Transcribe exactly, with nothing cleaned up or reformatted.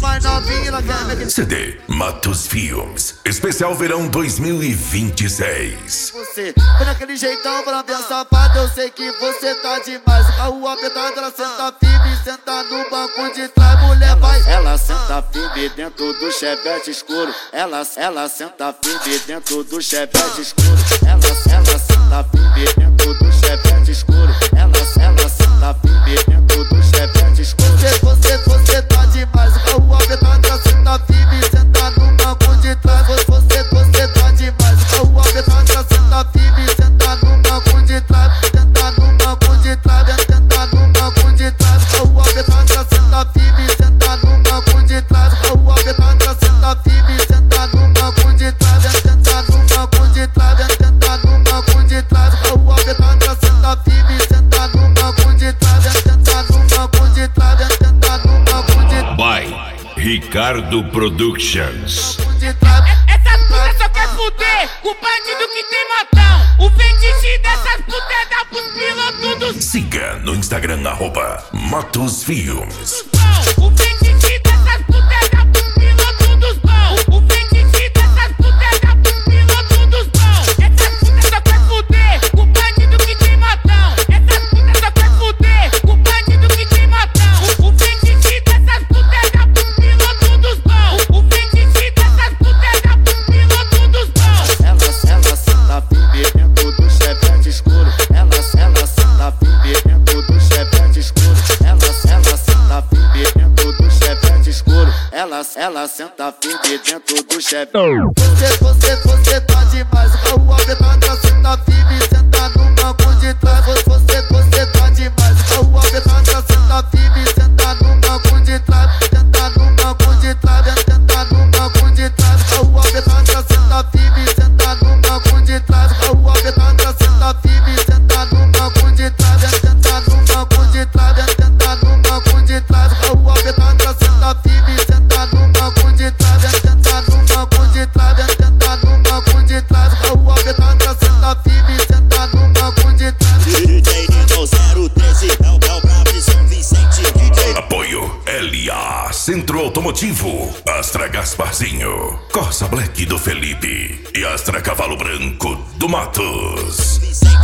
mais novinha, ela quer ver aquele C D Matos Filmes, especial verão dois mil e vinte e seis. você, foi naquele jeitão pra ver safado, eu sei que você tá demais. O carro apertado, ela senta firme, senta no banco de trás, mulher vai. Ela senta firme dentro do chevette escuro. Ela, ela senta firme dentro do chevette escuro. Ela, ela senta firme dentro do chevette escuro. Ela, ela senta firme dentro do chevette escuro. Você, você, você tá demais. O carro apertado, ela senta firme, senta no banco de trás. Você, você, você tá demais. O carro apertado, ela senta firme, senta no banco de trás. Senta no banco de trás, senta no banco de trás. O carro apertado, ela senta firme, senta no banco de trás. O carro apertado, ela senta firme, senta no banco de trás. Senta no banco de trás, senta no banco de trás. O carro apertado, ela senta firme, senta no banco de trás. Senta no banco de trás, senta no banco de trás. By Ricardo Productions. Essa puta só quer fuder com o bandido que tem motão. O fetiche dessas putas é dar pros pilotos dos Siga no Instagram, arroba Matos Filmes. bons. O fetiche dessas putas é dar pros pilotos dos bons. O fetiche dessas putas é dar pros pilotos dos bons. Essas putas só quer fuder com o bandido que tem motão. Essas putas só quer fuder com o bandido que tem motão. O fetiche dessas putas é dar pros pilotos dos bons. O fetiche dessas putas é dar pros pilotos dos bons. Ela, ela senta firme dentro do chevette escuro. Ela, ela senta firme dentro do chevette escuro. Ela, ela senta firme dentro do chevette escuro. Ela, ela senta firme dentro do chevette. Você, você, você tá demais. O carro apertado, ela senta firme, senta no banco de trás. Você, você, você tá demais. O carro apertado, ela senta firme, senta no banco de trás. Senta no banco de trás, senta no banco de trás. O carro apertado, ela senta firme, senta no banco de trás. O carro apertado, ela senta firme, senta no banco de trás. Senta no banco de trás, senta no banco de trás. O carro apertado, ela senta firme, senta no banco de trás. Senta no banco de trás, senta no banco de trás. O carro apertado, ela senta firme, senta no banco de trás. D J Nível zero treze, é o Bel Bravo e São Vicente. D J Apoio L A Centro Automotivo, Astra Gasparzinho, Corsa Black do Felipe e Astra Cavalo Branco do Matos. Vicente.